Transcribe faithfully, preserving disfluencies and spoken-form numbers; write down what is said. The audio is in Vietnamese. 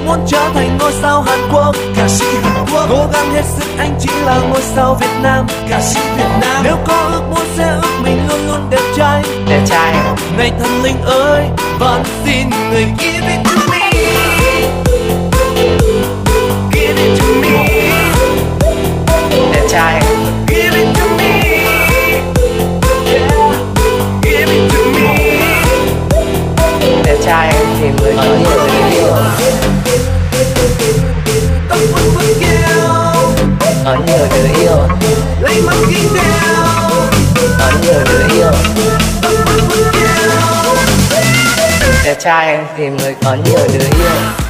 muốn trở thành ngôi sao Hàn Quốc, ca sĩ Hàn Quốc. Cố gắng hết sức, anh chỉ là ngôi sao Việt Nam, ca sĩ Việt Nam. Nếu có ước muốn sẽ ước mình luôn luôn đẹp trai, đẹp trai. này thần linh ơi, van xin người give it to me, give it to me, đẹp trai. give it to me, yeah, give it to me. Đẹp trai thì người có nhiều người yêu, tóc vuốt vuốt keo, có nhiều đứa yêu, lấy mắt kính đeo, có nhiều đứa yêu. tóc vuốt vuốt keo. Đẹp trai thì người có nhiều đứa yêu.